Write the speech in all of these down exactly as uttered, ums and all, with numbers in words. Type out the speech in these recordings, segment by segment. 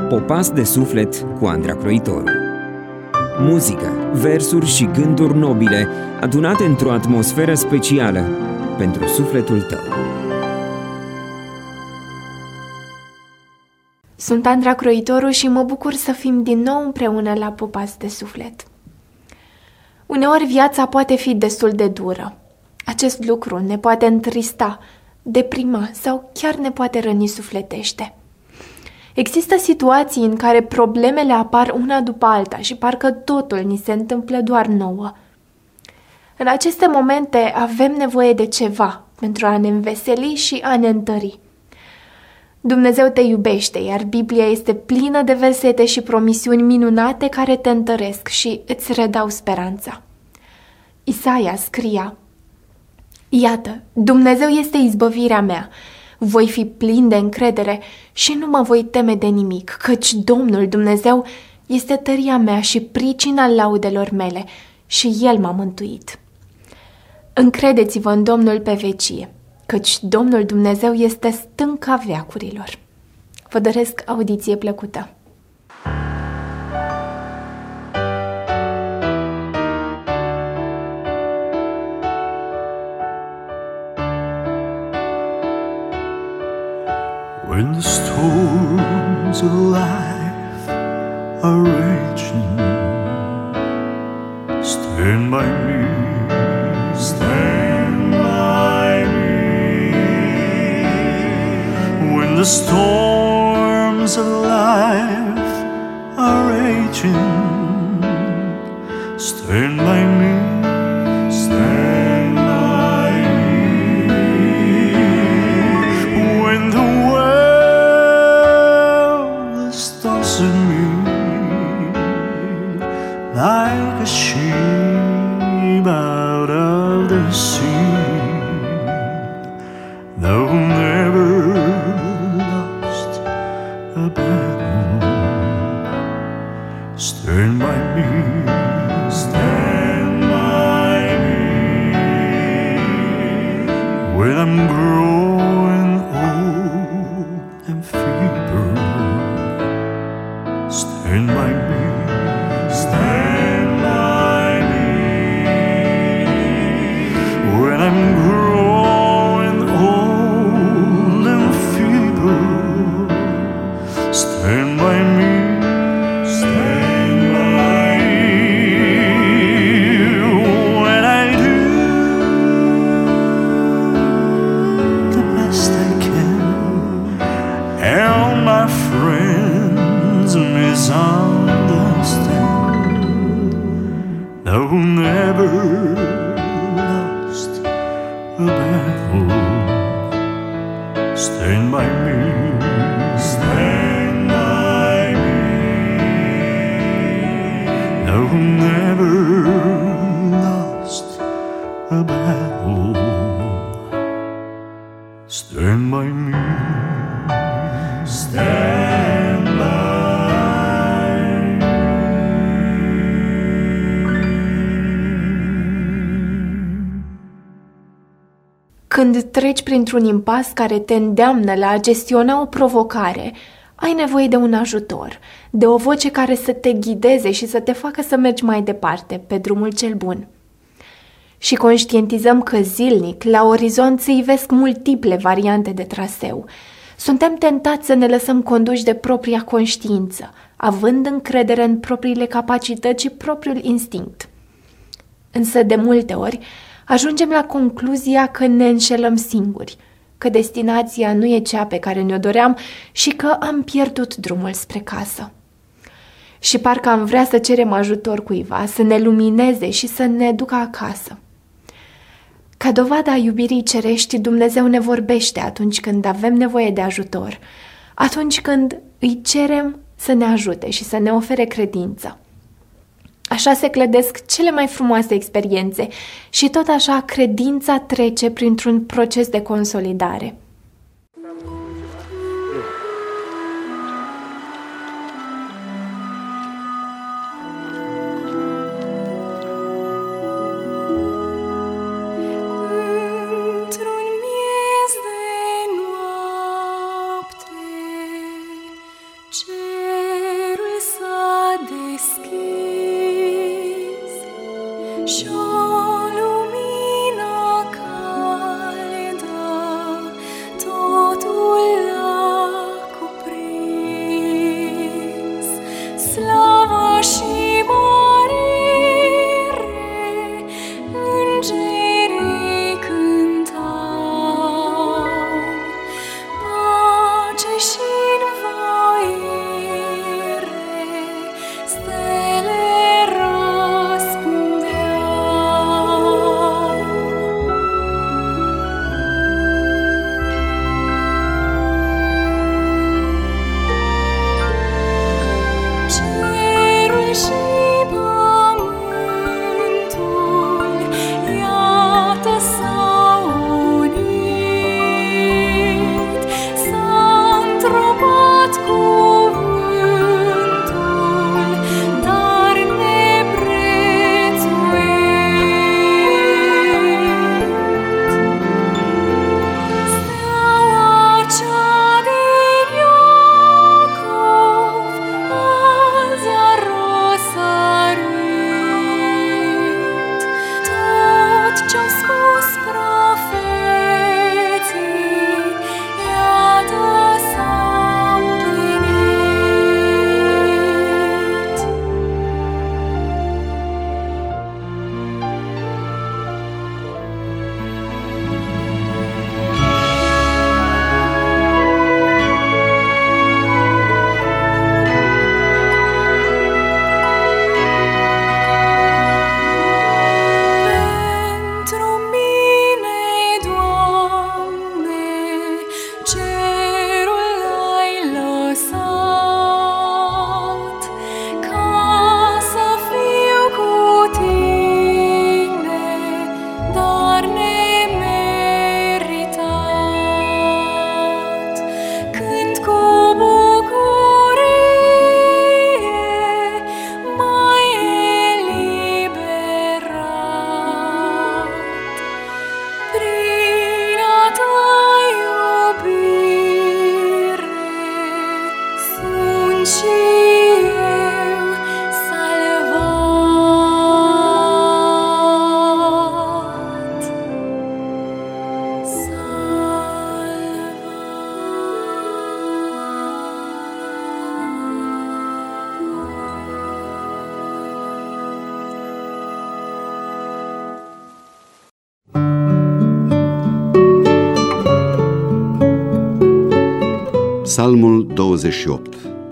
Popas de suflet cu Andra Croitoru. Muzică, versuri și gânduri nobile adunate într-o atmosferă specială pentru sufletul tău. Sunt Andra Croitoru și mă bucur să fim din nou împreună la Popas de suflet. Uneori viața poate fi destul de dură. Acest lucru ne poate întrista, deprima sau chiar ne poate răni sufletește. Există situații în care problemele apar una după alta și parcă totul ni se întâmplă doar nouă. În aceste momente avem nevoie de ceva pentru a ne înveseli și a ne întări. Dumnezeu te iubește, iar Biblia este plină de versete și promisiuni minunate care te întăresc și îți redau speranța. Isaia scria: Iată, Dumnezeu este izbăvirea mea, voi fi plin de încredere și nu mă voi teme de nimic, căci Domnul Dumnezeu este tăria mea și pricina laudelor mele și El m-a mântuit. Încredeți-vă în Domnul pe vecie, căci Domnul Dumnezeu este stânca veacurilor. Vă doresc audiție plăcută! When the storms of life are raging, stand by me, stand by me. When the storms of life are raging, stand by me, stand by me. When the like a sheep out of the sea, though never lost a battle, stand by me, stand by me. When I'm growing old and feeble, stand by me. I'm growing old and feeble, stand by me, stand by me. When I do the best I can, and my friends misunderstand, though never a battle, stand by me, stand by me. No, never lost a battle, stand by me, stand by me. Când treci printr-un impas care te îndeamnă la a gestiona o provocare, ai nevoie de un ajutor, de o voce care să te ghideze și să te facă să mergi mai departe, pe drumul cel bun. Și conștientizăm că zilnic, la orizont, se ivesc multiple variante de traseu. Suntem tentați să ne lăsăm conduși de propria conștiință, având încredere în propriile capacități și propriul instinct. Însă, de multe ori, ajungem la concluzia că ne înșelăm singuri, că destinația nu e cea pe care ne-o doream și că am pierdut drumul spre casă. Și parcă am vrea să cerem ajutor cuiva, să ne lumineze și să ne ducă acasă. Ca dovada iubirii cerești, Dumnezeu ne vorbește atunci când avem nevoie de ajutor, atunci când îi cerem să ne ajute și să ne ofere credință. Așa se clădesc cele mai frumoase experiențe și tot așa credința trece printr-un proces de consolidare. Ce slavă și mărire, îngerii cântau, pace și învoire, stele răspundeau. Cerul și pământul, iată s-au unit, s-a întropat cuvântul, dar neprețuit. Steaua cea din Iacov azi a răsărit, tot ce-au spus profeții, iată s-a împlinit. Pentru mine, Doamne, cerul ai lăsat, ca să fiu cu tine, dar nemeritat. Când cu bucurie m-ai eliberat, prin a ta iubire sunt și eu salvat. Psalmul douăzeci și opt.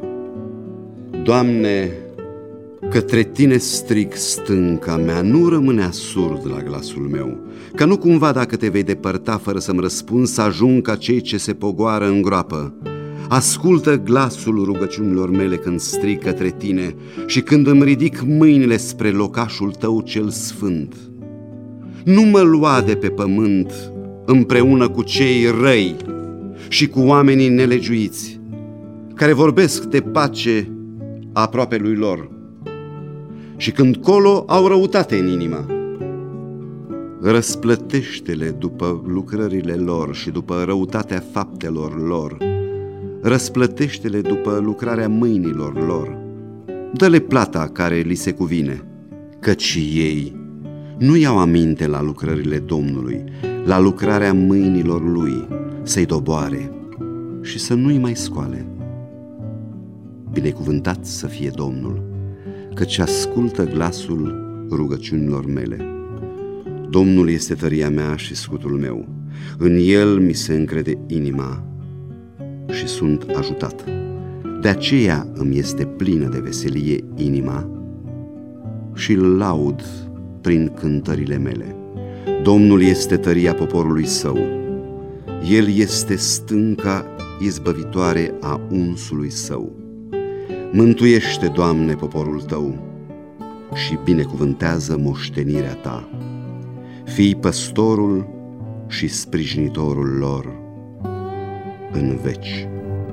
Doamne, către Tine strig stânca mea, nu rămânea surd la glasul meu, ca nu cumva dacă Te vei depărta fără să-mi răspunzi, să ajung ca cei ce se pogoară în groapă. Ascultă glasul rugăciunilor mele când strig către Tine și când îmi ridic mâinile spre locașul Tău cel sfânt. Nu mă lua de pe pământ împreună cu cei răi și cu oamenii nelegiuiți, care vorbesc de pace aproape lui lor și când colo au răutate în inimă. Răsplătește-le după lucrările lor și după răutatea faptelor lor. Răsplătește-le după lucrarea mâinilor lor. Dă-le plata care li se cuvine, căci ei nu iau aminte la lucrările Domnului, la lucrarea mâinilor Lui, să-i doboare și să nu-i mai scoale. Binecuvântat să fie Domnul, căci ascultă glasul rugăciunilor mele. Domnul este tăria mea și scutul meu, în El mi se încrede inima și sunt ajutat. De aceea îmi este plină de veselie inima și îl laud prin cântările mele. Domnul este tăria poporului Său, El este stânca izbăvitoare a unsului Său. Mântuiește, Doamne, poporul Tău și binecuvântează moștenirea Ta. Fii păstorul și sprijinitorul lor în veci.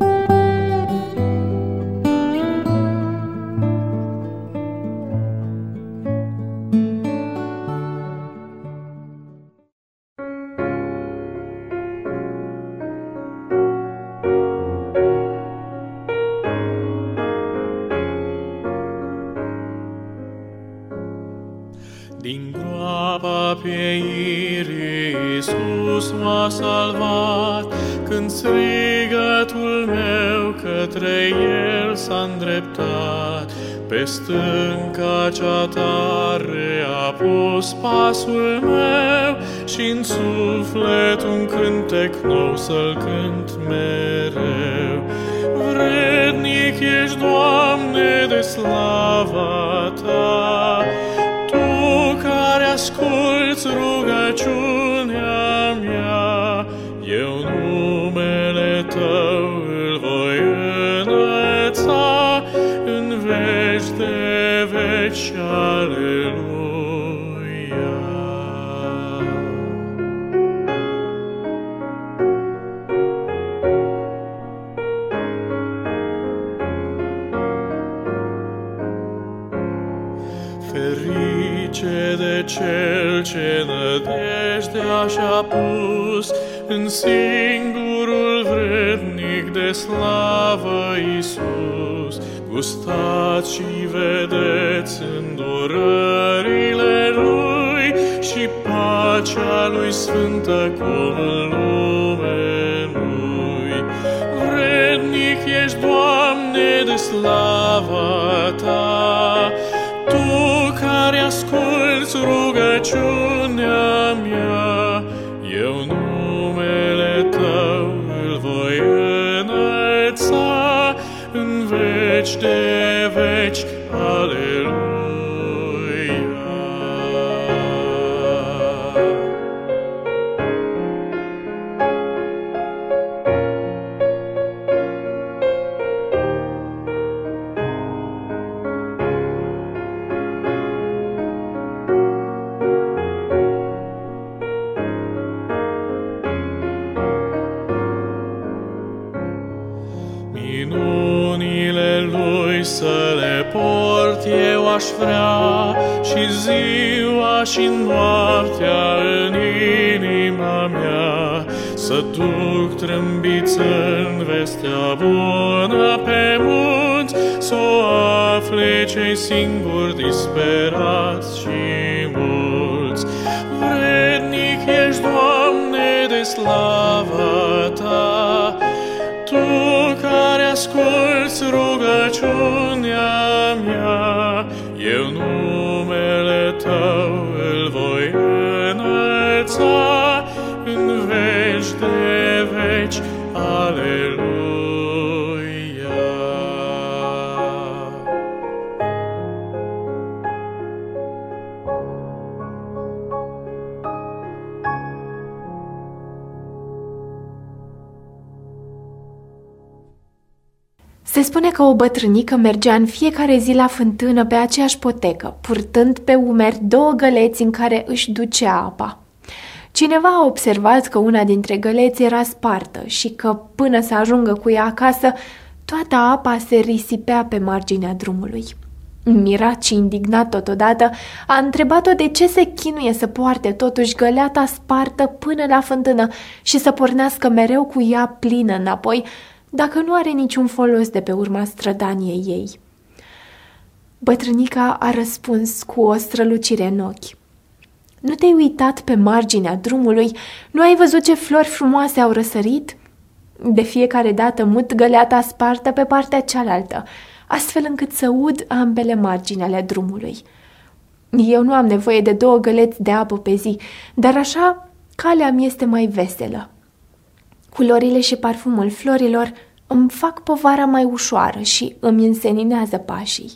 Din groapa pieirii Iisus m-a salvat, când strigătul meu că către el s-a îndreptat, pe stânca cea tare a pus pasul meu și-n suflet un cântec nou să-l cânt mereu. Vrednic ești, Doamne, de slava Ta, Tu care asculți rugăciunea mea, eu numele Tău îl voi înălța în veci de veci. Aleluia. Ferice de cel ce nădejdea și-a pus în singurul vrednic de slavă Iisus. Gustați și vedeți îndurările Lui și pacea Lui sfântă cum în lume nu-i. Vrednic ești, Doamne, de slava Ta, Tu care asculți rugăciunea mea, eu numele Tău îl voi înălța în veci de veci. Aleluia. Minunile Lui să le port eu aș vrea, și ziua și noaptea în inima mea, să duc trâmbiți în vestea bună pe munți, să o afle cei singuri disperați și mulți. Vrednic ești, Doamne, de slava Ta, Tu care asculți rugăciunea mea, eu numele Tău îl voi înălța în veci de veci. Aleluia. Se spune că o bătrânică mergea în fiecare zi la fântână pe aceeași potecă, purtând pe umeri două găleți în care își ducea apa. Cineva a observat că una dintre găleți era spartă și că, până să ajungă cu ea acasă, toată apa se risipea pe marginea drumului. Mirat și indignat totodată, a întrebat-o de ce se chinuie să poarte totuși găleata spartă până la fântână și să pornească mereu cu ea plină înapoi, dacă nu are niciun folos de pe urma strădaniei ei. Bătrânica a răspuns cu o strălucire în ochi. Nu te-ai uitat pe marginea drumului? Nu ai văzut ce flori frumoase au răsărit? De fiecare dată mut găleata spartă pe partea cealaltă, astfel încât să ud ambele margini ale drumului. Eu nu am nevoie de două găleți de apă pe zi, dar așa calea mi este mai veselă. Culorile și parfumul florilor îmi fac povara mai ușoară și îmi înseninează pașii.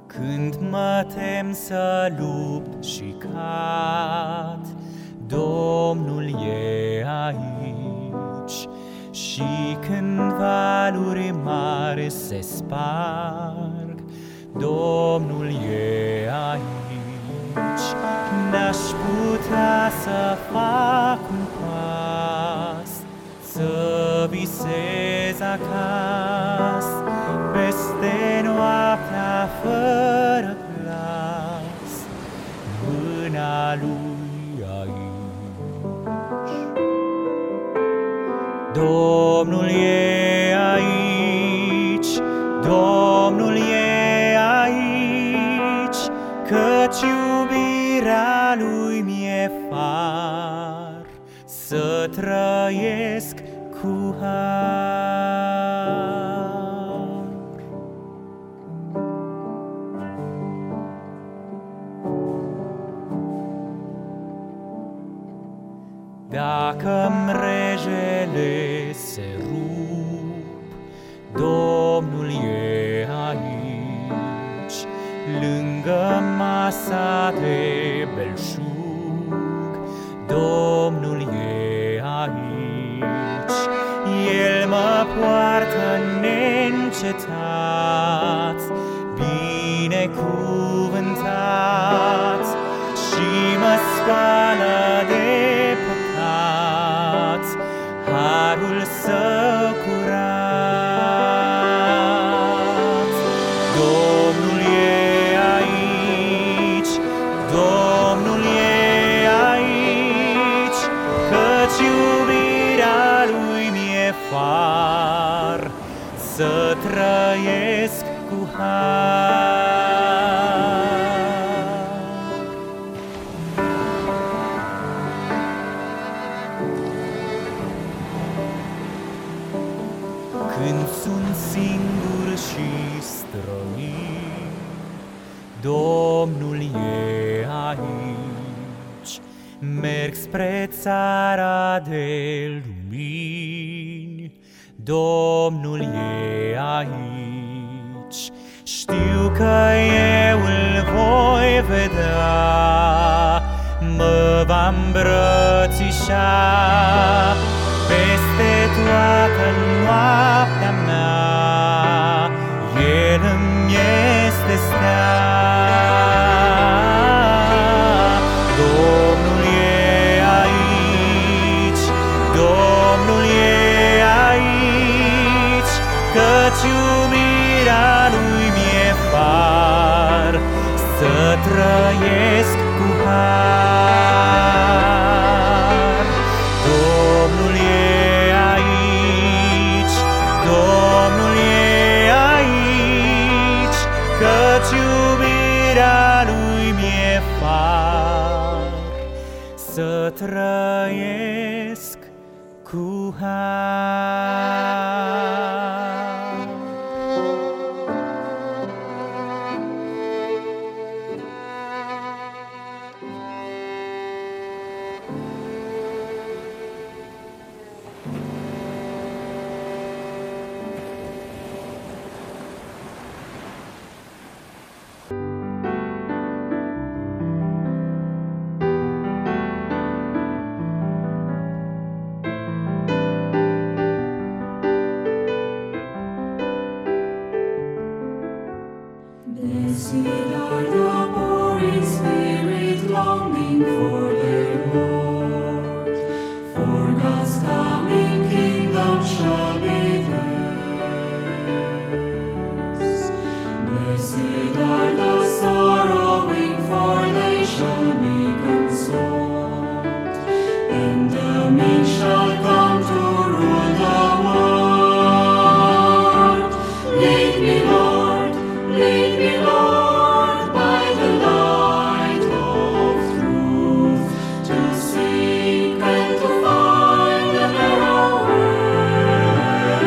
Când mă tem să lupt și cad, Domnul e aici. Și când valuri mari se sparg, Domnul e aici. N-aș putea să fac un pas, să visez acasă, peste noaptea fără glas, mâna lui aici. Domnul e aici, Domnul e aici, căci iubirea lui mi-e far, să trăiesc cu har. Dacă mrejele se rup, Domnul e aici. Lângă masa de belșug, Domnul e aici. El mă poartă neîncetat, binecuvântat, și mă spală de păcat, harul său curat. Domnul e aici, Domnul e aici, căci iubirea lui mi-e far, să trăiesc cu har. Când sunt singur și străin, Domnul e aici. Merg spre țara de lumini, Domnul e aici. Știu că eu îl voi vedea, mă va îmbrățișa peste toată noaptea mea. El îmi este stea. Domnul e aici, Domnul e aici, căci iubirea lui mi-e far, să trăiesc cu har. Domnul e aici, Domnul e aici, căci iubirea lui mi-e far, să trăiesc cu har. Blessed are the poor in spirit, longing for their Lord. For God's coming kingdom shall be theirs. Blessed are the sorrowing, for they shall be consoled. And the meek shall come to rule the world. Lead me, Lord, lead me, Lord, by the light of truth, to seek and to find the narrow way.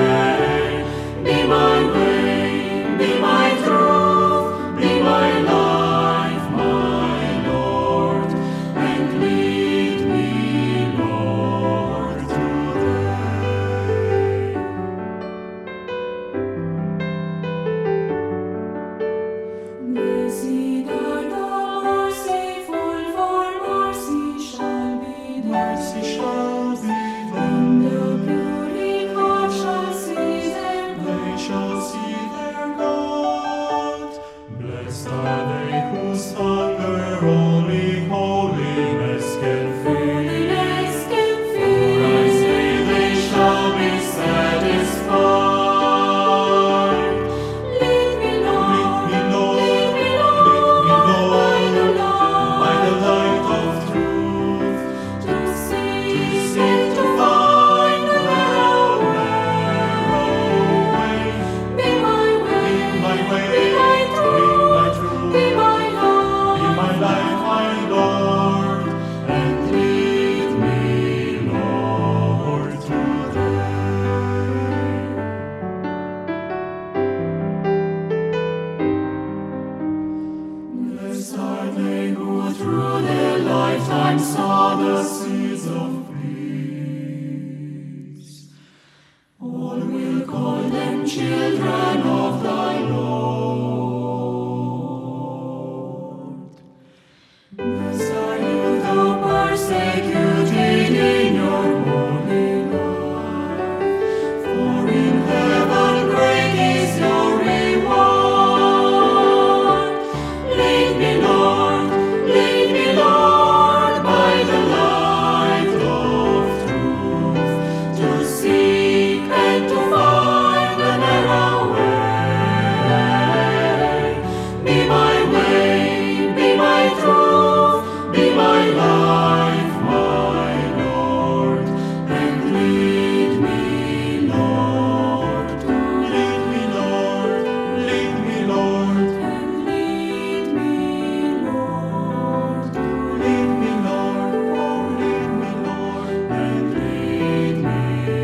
are they whose hunger only holiness can feed. For I say they shall be satisfied. Lead me, Lord, Lead me, Lord, lead me, lead me, Lord, Lord, by the by the light light of truth, to seek to seek and to to find find the the narrow narrow way. Be my way, Be my way, be my be truth, my truth, be my life, be my life, my Lord, and lead me, Lord, today. Blessed are they who through their lifetime saw the seeds of peace. All will call them children of the Lord. Blessed are you, though persecuted in your holy life, for in heaven great is your reward. Lead me, Lord, lead me, Lord, by the light of truth, to seek and to find the narrow way. Be my way, be my truth, be my life, my Lord, and lead me, Lord, to lead me, Lord, lead me, Lord, and lead me, Lord, to lead me, Lord, oh, lead me, Lord, and lead me,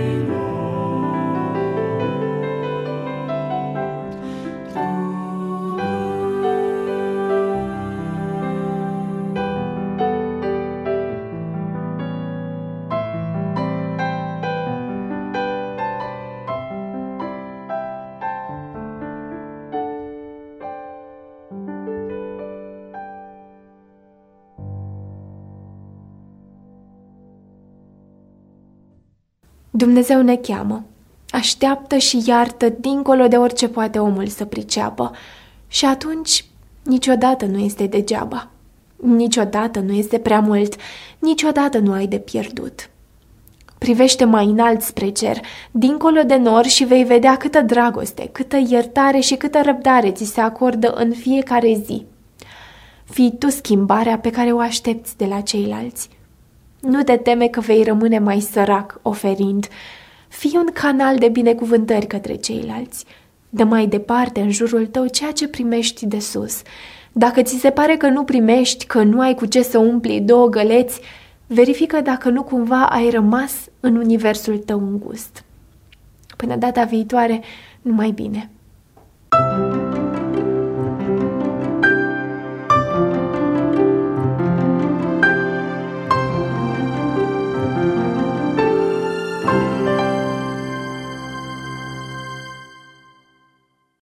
Dumnezeu ne cheamă, așteaptă și iartă dincolo de orice poate omul să priceapă. Și atunci niciodată nu este degeaba, niciodată nu este prea mult, niciodată nu ai de pierdut. Privește mai înalt spre cer, dincolo de nor și vei vedea câtă dragoste, câtă iertare și câtă răbdare ți se acordă în fiecare zi. Fii tu schimbarea pe care o aștepți de la ceilalți. Nu te teme că vei rămâne mai sărac oferind. Fii un canal de binecuvântări către ceilalți. Dă mai departe în jurul tău ceea ce primești de sus. Dacă ți se pare că nu primești, că nu ai cu ce să umpli două găleți, verifică dacă nu cumva ai rămas în universul tău îngust. Până data viitoare, numai bine!